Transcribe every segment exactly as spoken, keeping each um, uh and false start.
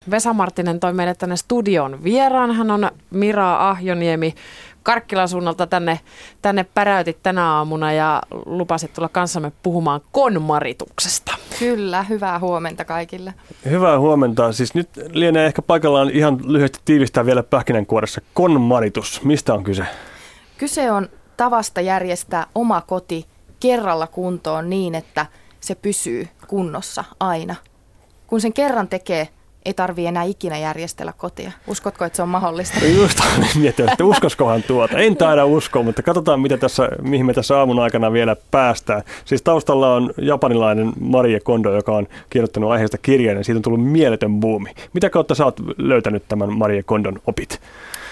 Vesa Marttinen toi meille tänne studion vieraan. Hän on Mira Ahjoniemi Karkkilan suunnalta tänne, tänne päräytit tänä aamuna ja lupasit tulla kanssamme puhumaan konmarituksesta. Kyllä, hyvää huomenta kaikille. Hyvää huomenta. Siis nyt lienee ehkä paikallaan ihan lyhyesti tiivistää vielä pähkinänkuoressa. Konmaritus, mistä on kyse? Kyse on tavasta järjestää oma koti kerralla kuntoon niin, että se pysyy kunnossa aina. Kun sen kerran tekee, ei tarvitse enää ikinä järjestellä kotia. Uskotko, että se on mahdollista? Just mietin, että uskoskohan tuota. En taida uskoa, mutta katsotaan, mitä tässä, mihin me tässä aamun aikana vielä päästään. Siis taustalla on japanilainen Marie Kondo, joka on kirjoittanut aiheesta kirjan, ja siitä on tullut mieletön buumi. Mitä kautta sä oot löytänyt tämän Marie Kondon opit?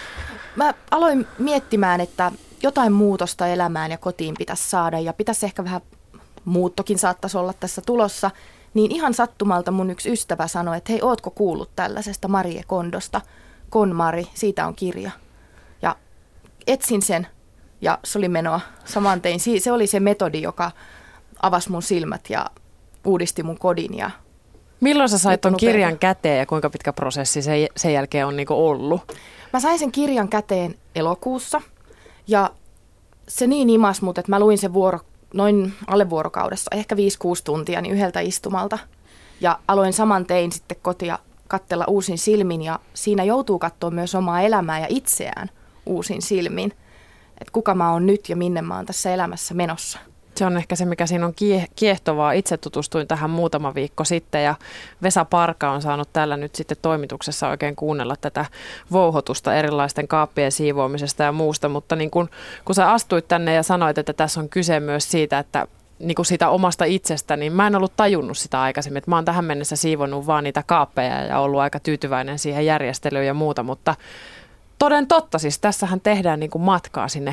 Mä aloin miettimään, että jotain muutosta elämään ja kotiin pitäisi saada, ja pitäisi ehkä vähän muuttokin saattaisi olla tässä tulossa. Niin ihan sattumalta mun yksi ystävä sanoi, että hei, ootko kuullut tällaisesta Marie Kondosta? KonMari, siitä on kirja. Ja etsin sen ja se oli menoa saman tein. Se oli se metodi, joka avasi mun silmät ja uudisti mun kodin. Ja milloin sä sait ton kirjan käteen ja kuinka pitkä prosessi se sen jälkeen on niinku ollut? Mä sain sen kirjan käteen elokuussa ja se niin imas mut, että mä luin sen vuoro noin alle vuorokaudessa, ehkä viisi kuusi tuntia, niin yhdeltä istumalta. Ja aloin saman tein sitten kotia katsella uusin silmin, ja siinä joutuu katsoa myös omaa elämää ja itseään uusin silmin. Että kuka mä oon nyt ja minne mä oon tässä elämässä menossa. Se on ehkä se, mikä siinä on kiehtovaa. Itse tutustuin tähän muutama viikko sitten, ja Vesa Parka on saanut tällä nyt sitten toimituksessa oikein kuunnella tätä vouhotusta erilaisten kaappien siivoamisesta ja muusta. Mutta niin kun, kun sä astuit tänne ja sanoit, että tässä on kyse myös siitä, että niin kuin siitä omasta itsestä, niin mä en ollut tajunnut sitä aikaisemmin. Että mä oon tähän mennessä siivonnut vaan niitä kaappeja ja ollut aika tyytyväinen siihen järjestelyyn ja muuta. Mutta toden totta, siis tässähän tehdään niin kuin matkaa sinne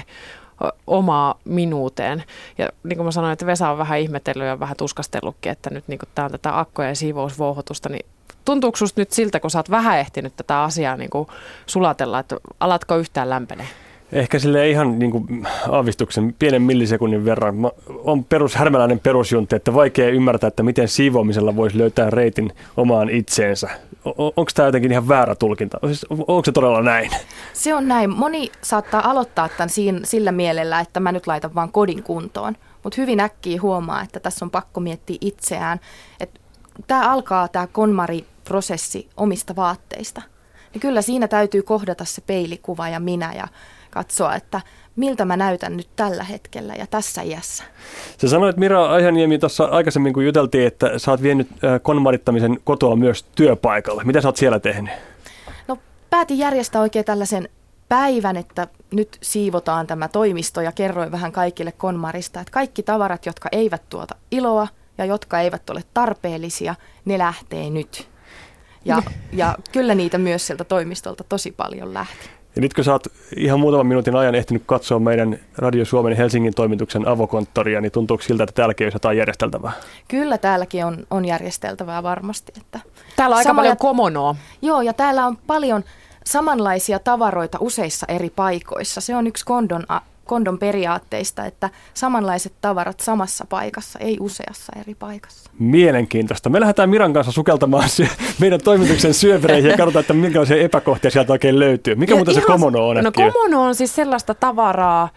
omaa minuuteen. Ja niin kuin mä sanoin, että Vesa on vähän ihmetellyt ja vähän tuskastellutkin, että nyt niin kuin tämä on tätä akkojen ja siivousvouhotusta, niin tuntuuko susta nyt siltä, kun sä oot vähän ehtinyt tätä asiaa niin kuin sulatella, että alatko yhtään lämpenee? Ehkä sille ihan niin kuin aavistuksen pienen millisekunnin verran. On perus, härmäläinen perusjuntti, että vaikea ymmärtää, että miten siivoamisella voisi löytää reitin omaan itseensä. O- onko tämä jotenkin ihan väärä tulkinta? Onko se todella näin? Se on näin. Moni saattaa aloittaa tämän siinä, sillä mielellä, että mä nyt laitan vaan kodin kuntoon. Mutta hyvin äkkiä huomaa, että tässä on pakko miettiä itseään. Tämä alkaa tämä KonMari-prosessi omista vaatteista. Ja kyllä siinä täytyy kohdata se peilikuva ja minä ja katsoa, että miltä mä näytän nyt tällä hetkellä ja tässä iässä. Sä sanoit, Mira Ahjoniemi, tuossa aikaisemmin kun juteltiin, että sä oot vienyt konmarittamisen kotoa myös työpaikalle. Mitä sä oot siellä tehnyt? No päätin järjestää oikein tällaisen päivän, että nyt siivotaan tämä toimisto ja kerroin vähän kaikille KonMarista, että kaikki tavarat, jotka eivät tuota iloa ja jotka eivät ole tarpeellisia, ne lähtee nyt. Ja, ja kyllä niitä myös sieltä toimistolta tosi paljon lähti. Ja nyt kun sä oot ihan muutaman minuutin ajan ehtinyt katsoa meidän Radio Suomen Helsingin toimituksen avokonttoria, niin tuntuuko siltä, että täälläkin olisi jotain järjesteltävää? Kyllä täälläkin on, on järjesteltävää varmasti. Että täällä on aika samoja, paljon komonoa. Joo, ja täällä on paljon samanlaisia tavaroita useissa eri paikoissa. Se on yksi Kondon, Kondon periaatteista, että samanlaiset tavarat samassa paikassa, ei useassa eri paikassa. Mielenkiintoista. Me lähdetään Miran kanssa sukeltamaan meidän toimituksen syövereihin ja katsotaan, että minkälaisia epäkohtia sieltä oikein löytyy. Mikä ja muuten se komono on? No komono on siis sellaista tavaraa,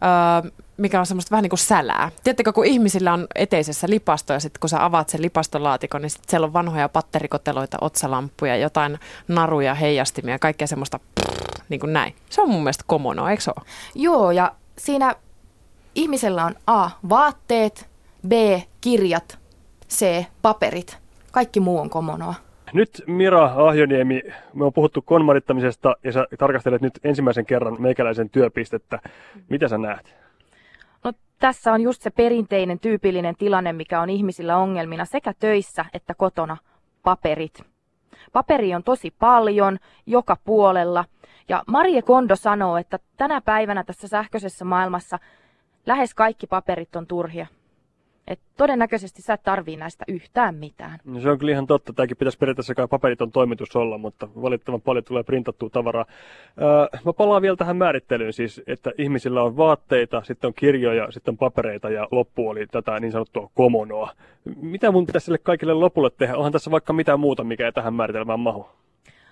mikä on semmoista vähän niin kuin sälää. Tiedättekö, kun ihmisillä on eteisessä lipasto ja sitten kun sä avaat sen lipastolaatikon, niin sitten siellä on vanhoja patterikoteloita, otsalamppuja, jotain naruja, heijastimia, kaikkea semmoista pff, niin kuin näin. Se on mun mielestä komono, eikö se ole? Joo, ja siinä ihmisellä on A, vaatteet, B, kirjat, C, paperit. Kaikki muu on komonoa. Nyt Mira Ahjoniemi, me on puhuttu konmarittamisesta ja sä tarkastelet nyt ensimmäisen kerran meikäläisen työpistettä. Mitä sä näet? No, tässä on just se perinteinen tyypillinen tilanne, mikä on ihmisillä ongelmina sekä töissä että kotona, paperit. Paperia on tosi paljon, joka puolella. Ja Marie Kondo sanoo, että tänä päivänä tässä sähköisessä maailmassa lähes kaikki paperit on turhia. Et todennäköisesti sä et tarvii näistä yhtään mitään. No se on kyllä ihan totta. Tämäkin pitäisi periaatteessa kai paperiton toimitus olla, mutta valitettavan paljon tulee printattua tavaraa. Öö, mä palaan vielä tähän määrittelyyn siis, että ihmisillä on vaatteita, sitten on kirjoja, sitten on papereita ja loppu oli tätä niin sanottua komonoa. Mitä mun pitäisi sille kaikille lopulle tehdä? Onhan tässä vaikka mitään muuta, mikä ei tähän määritelmään mahu?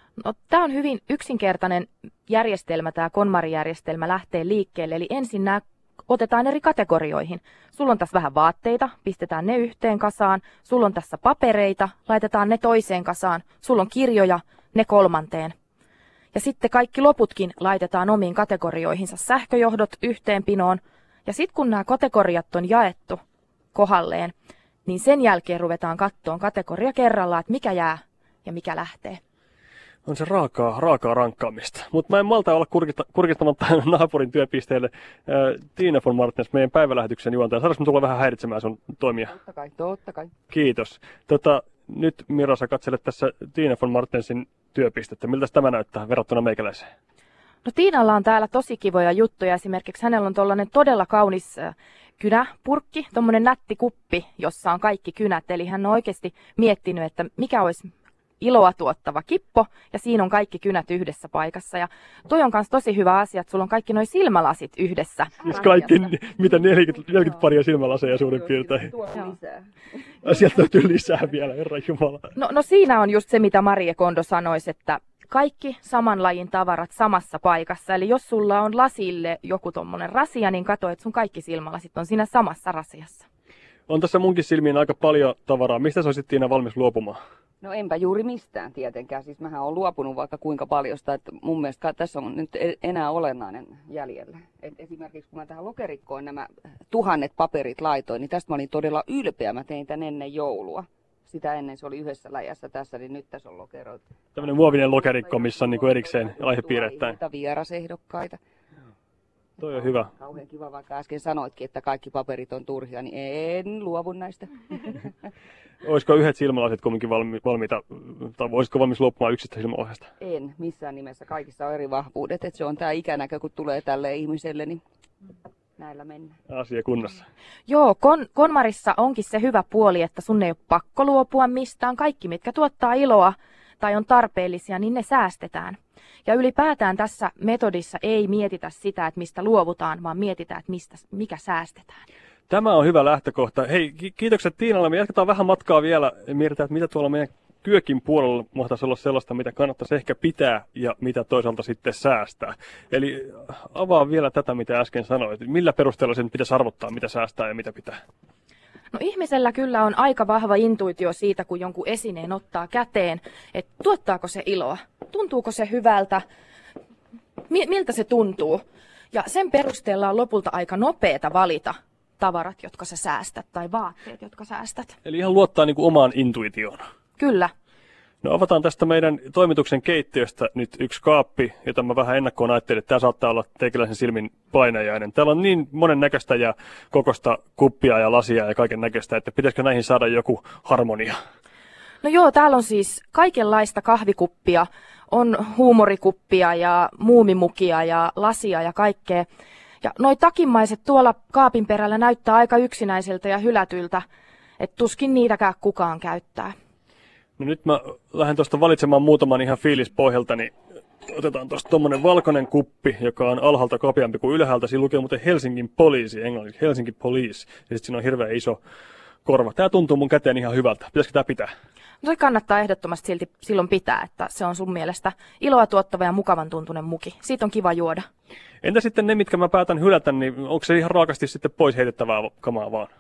No, tämä on hyvin yksinkertainen järjestelmä, tämä KonMari-järjestelmä lähtee liikkeelle. Eli ensin nämä otetaan eri kategorioihin. Sulla on tässä vähän vaatteita, pistetään ne yhteen kasaan. Sulla on tässä papereita, laitetaan ne toiseen kasaan. Sulla on kirjoja, ne kolmanteen. Ja sitten kaikki loputkin laitetaan omiin kategorioihinsa, sähköjohdot yhteenpinoon. Ja sitten kun nämä kategoriat on jaettu kohdalleen, niin sen jälkeen ruvetaan kattoon kategoria kerrallaan, että mikä jää ja mikä lähtee. On se raakaa, raakaa rankkaamista. Mutta mä en malta olla kurkista, kurkistamatta naapurin työpisteelle. Äh, Tiina von Martens, meidän päivälähetyksen juontaja. Saadaanko me tulla vähän häiritsemään sun toimia? Totta kai, totta kai. Kiitos. Tota, nyt Mira, sä katselet tässä Tiina von Martensin työpistettä. Miltä tämä näyttää verrattuna meikäläiseen? No Tiinalla on täällä tosi kivoja juttuja. Esimerkiksi hänellä on tollainen todella kaunis kynäpurkki, tommonen nätti kuppi, jossa on kaikki kynät. Eli hän on oikeasti miettinyt, että mikä olisi iloa tuottava kippo, ja siinä on kaikki kynät yhdessä paikassa. Ja toi on myös tosi hyvä asia, että sulla on kaikki nuo silmälasit yhdessä. Siis kaikki, mitä neljäkymmentä, neljäkymmentä paria silmälaseja suurin piirtein. Sieltä löytyy lisää vielä, herran jumala. No, no siinä on just se, mitä Marie Kondo sanoisi, että kaikki saman lajin tavarat samassa paikassa. Eli jos sulla on lasille joku tommonen rasia, niin katso, että sun kaikki silmälasit on siinä samassa rasiassa. On tässä munkin silmiin aika paljon tavaraa. Mistä sä olisit, Tiina, valmis luopumaan? No enpä juuri mistään tietenkään. Siis mähän olen luopunut vaikka kuinka paljosta, että mun mielestä tässä on nyt enää olennainen jäljellä. Et esimerkiksi kun mä tähän lokerikkoon nämä tuhannet paperit laitoin, niin tästä mä olin todella ylpeä. Mä tein tän ennen joulua. Sitä ennen se oli yhdessä läjässä tässä, niin nyt tässä on lokeroita. Tämmöinen muovinen lokerikko, missä on niinku erikseen aihepiirrettäin. Vierasehdokkaita. Toi on hyvä. Kauhean kiva, vaikka äsken sanoitkin, että kaikki paperit on turhia, niin en luovu näistä. Olisiko yhdet silmälasit kumminkin valmi, valmiita, tai voisitko valmis luopumaan yksistä silmälasista? En, missään nimessä. Kaikissa on eri vahvuudet. Että se on tämä ikänäkö, kun tulee tälle ihmiselle, niin näillä mennään. Asia kunnossa. Joo, kon, KonMarissa onkin se hyvä puoli, että sun ei ole pakko luopua mistään. Kaikki, mitkä tuottaa iloa tai on tarpeellisia, niin ne säästetään. Ja ylipäätään tässä metodissa ei mietitä sitä, että mistä luovutaan, vaan mietitään, että mistä, mikä säästetään. Tämä on hyvä lähtökohta. Hei, kiitokset Tiinalle. Me jatketaan vähän matkaa vielä ja mietitään, että mitä tuolla meidän kyökin puolella mahtaisi olla sellaista, mitä kannattaisi ehkä pitää ja mitä toisaalta sitten säästää. Eli avaa vielä tätä, mitä äsken sanoit. Millä perusteella sen pitäisi arvottaa, mitä säästää ja mitä pitää? No ihmisellä kyllä on aika vahva intuitio siitä, kun jonkun esineen ottaa käteen, että tuottaako se iloa, tuntuuko se hyvältä, miltä se tuntuu. Ja sen perusteella on lopulta aika nopeata valita tavarat, jotka sä säästät, tai vaatteet, jotka säästät. Eli ihan luottaa niin kuin omaan intuitioon. Kyllä. No avataan tästä meidän toimituksen keittiöstä nyt yksi kaappi, jota mä vähän ennakkoon ajattelin, että tämä saattaa olla teikäläisen silmin painajainen. Täällä on niin monen näköistä ja kokosta kuppia ja lasia ja kaiken näköistä, että pitäisikö näihin saada joku harmonia? No joo, täällä on siis kaikenlaista kahvikuppia, on huumorikuppia ja muumimukia ja lasia ja kaikkea. Ja noi takimmaiset tuolla kaapin perällä näyttää aika yksinäiseltä ja hylätyltä, että tuskin niitäkään kukaan käyttää. No nyt mä lähden tuosta valitsemaan muutaman ihan fiilispohjalta, niin otetaan tuosta tommonen valkoinen kuppi, joka on alhaalta kapeampi kuin ylhäältä. Siinä lukee muuten Helsingin poliisi, englanniksi Helsinki Police, ja sitten siinä on hirveän iso korva. Tää tuntuu mun käteen ihan hyvältä. Pitäisikö tää pitää? No se kannattaa ehdottomasti silti silloin pitää, että se on sun mielestä iloa tuottava ja mukavan tuntunen muki. Siitä on kiva juoda. Entä sitten ne, mitkä mä päätän hylätä, niin onko se ihan raakasti sitten pois heitettävää kamaa vaan?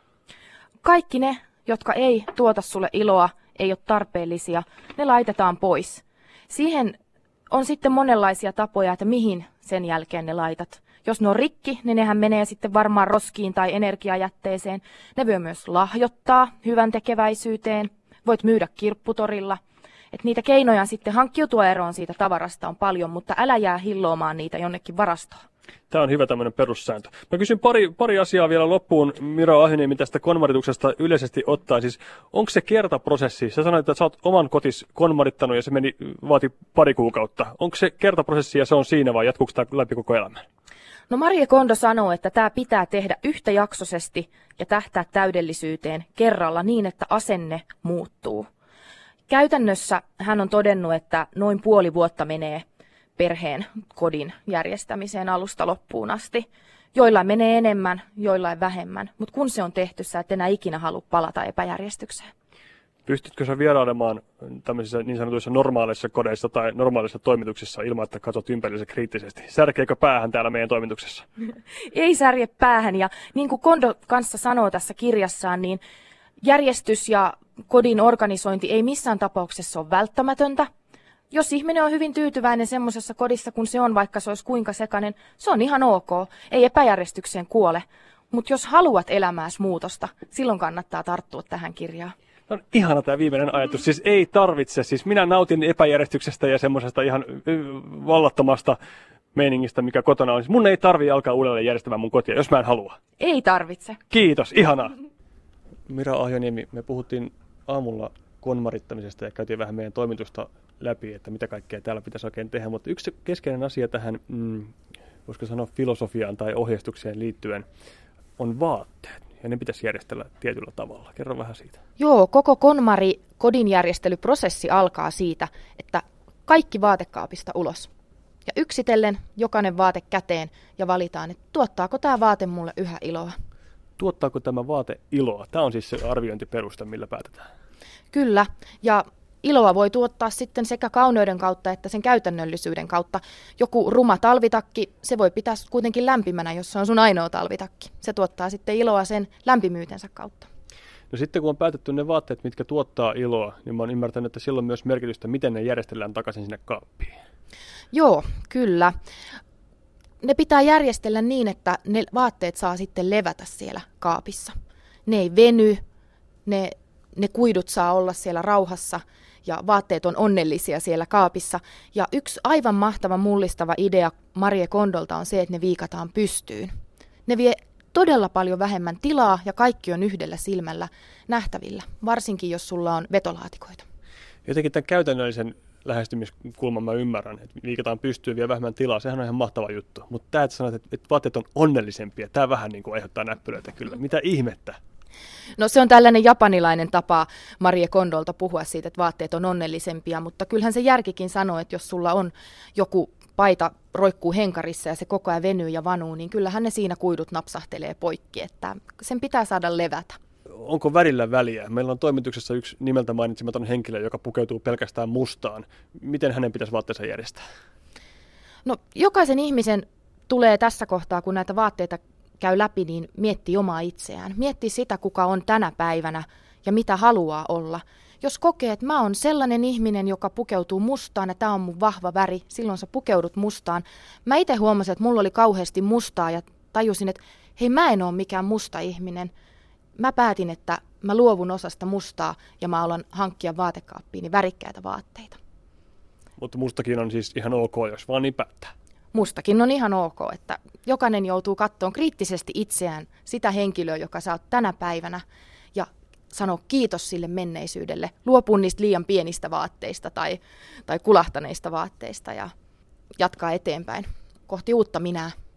Kaikki ne, jotka ei tuota sulle iloa, ei ole tarpeellisia, ne laitetaan pois. Siihen on sitten monenlaisia tapoja, että mihin sen jälkeen ne laitat. Jos ne on rikki, niin nehän menee sitten varmaan roskiin tai energiajätteeseen. Ne voi myös lahjoittaa hyvän tekeväisyyteen. Voit myydä kirpputorilla. Et niitä keinoja sitten hankkiutua eroon siitä tavarasta on paljon, mutta älä jää hilloamaan niitä jonnekin varastoon. Tämä on hyvä tämmöinen perussääntö. Mä kysyn pari, pari asiaa vielä loppuun, Mira Ahiniemi, tästä konmarituksesta yleisesti ottaen. Siis, onko se kertaprosessi? Sä sanoit, että sä oot oman kotis konmarittanut ja se meni, vaati pari kuukautta. Onko se kertaprosessi ja se on siinä vai jatkuuko tämä läpi koko elämän? No Marie Kondo sanoo, että tämä pitää tehdä yhtäjaksoisesti ja tähtää täydellisyyteen kerralla niin, että asenne muuttuu. Käytännössä hän on todennut, että noin puoli vuotta menee perheen kodin järjestämiseen alusta loppuun asti. Joillain menee enemmän, joillain vähemmän, mutta kun se on tehty, sä et enää ikinä halua palata epäjärjestykseen. Pystytkö sä vierailemaan tämmöisissä niin sanotuissa normaaleissa kodeissa tai normaalissa toimituksissa ilman, että katsot ympärillesi kriittisesti? Särkeekö päähän täällä meidän toimituksessa? Ei särje päähän, ja niin kuin Kondo kanssa sanoo tässä kirjassaan, niin järjestys ja kodin organisointi ei missään tapauksessa ole välttämätöntä. Jos ihminen on hyvin tyytyväinen semmoisessa kodissa, kun se on, vaikka se olisi kuinka sekainen, se on ihan ok, ei epäjärjestykseen kuole. Mutta jos haluat elämääsi muutosta, silloin kannattaa tarttua tähän kirjaan. No, ihana tämä viimeinen ajatus. Siis ei tarvitse. Siis minä nautin epäjärjestyksestä ja semmoisesta ihan vallattomasta meiningistä, mikä kotona on. Siis mun ei tarvitse alkaa uudelleen järjestämään mun kotia, jos mä en halua. Ei tarvitse. Kiitos, ihanaa. Mira Ahjoniemi, me puhuttiin aamulla konmarittamisesta ja käytiin vähän meidän toimitusta läpi, että mitä kaikkea täällä pitäisi oikein tehdä. Mutta yksi keskeinen asia tähän, mm, voisiko sanoa filosofiaan tai ohjeistukseen liittyen, on vaatteet. Ja ne pitäisi järjestellä tietyllä tavalla. Kerro vähän siitä. Joo, koko KonMari kodinjärjestelyprosessi alkaa siitä, että kaikki vaatekaapista ulos. Ja yksitellen jokainen vaate käteen ja valitaan, että tuottaako tämä vaate mulle yhä iloa. Tuottaako tämä vaate iloa? Tämä on siis se arviointiperuste, millä päätetään. Kyllä, ja iloa voi tuottaa sitten sekä kauneuden kautta että sen käytännöllisyyden kautta. Joku ruma talvitakki, se voi pitää kuitenkin lämpimänä, jos se on sun ainoa talvitakki. Se tuottaa sitten iloa sen lämpimyytensä kautta. No sitten kun on päätetty ne vaatteet, mitkä tuottaa iloa, niin mä oon ymmärtänyt, että silloin myös merkitystä, miten ne järjestellään takaisin sinne kaappiin. Joo, kyllä. Ne pitää järjestellä niin, että ne vaatteet saa sitten levätä siellä kaapissa. Ne ei veny, ne, ne kuidut saa olla siellä rauhassa ja vaatteet on onnellisia siellä kaapissa. Ja yksi aivan mahtava mullistava idea Marie Kondolta on se, että ne viikataan pystyyn. Ne vie todella paljon vähemmän tilaa ja kaikki on yhdellä silmällä nähtävillä, varsinkin jos sulla on vetolaatikoita. Jotenkin tämän käytännöllisen lähestymiskulman mä ymmärrän, että viikataan pystyyn vie vähemmän tilaa, sehän on ihan mahtava juttu. Mutta tämä, että sanot, että vaatteet on onnellisempia, tämä vähän niin kuin aiheuttaa näppylöitä kyllä. Mitä ihmettä? No se on tällainen japanilainen tapa Marie Kondolta puhua siitä, että vaatteet on onnellisempia, mutta kyllähän se järkikin sanoo, että jos sulla on joku paita roikkuu henkarissa ja se koko ajan venyy ja vanuu, niin kyllähän ne siinä kuidut napsahtelee poikki, että sen pitää saada levätä. Onko värillä väliä? Meillä on toimituksessa yksi nimeltä mainitsematon henkilö, joka pukeutuu pelkästään mustaan. Miten hänen pitäisi vaatteensa järjestää? No jokaisen ihmisen tulee tässä kohtaa, kun näitä vaatteita käy läpi, niin miettii omaa itseään. Miettii sitä, kuka on tänä päivänä ja mitä haluaa olla. Jos kokee, että mä oon sellainen ihminen, joka pukeutuu mustaan ja tää on mun vahva väri, silloin sä pukeudut mustaan. Mä itse huomasin, että mulla oli kauheasti mustaa ja tajusin, että hei, mä en oo mikään musta ihminen. Mä päätin, että mä luovun osasta mustaa ja mä alan hankkia vaatekaappiini värikkäitä vaatteita. Mutta mustakin on siis ihan ok, jos vaan niin päättää. Mustakin on ihan ok, että jokainen joutuu katsomaan kriittisesti itseään, sitä henkilöä, joka sä oot tänä päivänä, ja sanoo kiitos sille menneisyydelle. Luopuu niistä liian pienistä vaatteista tai, tai kulahtaneista vaatteista ja jatkaa eteenpäin kohti uutta minää.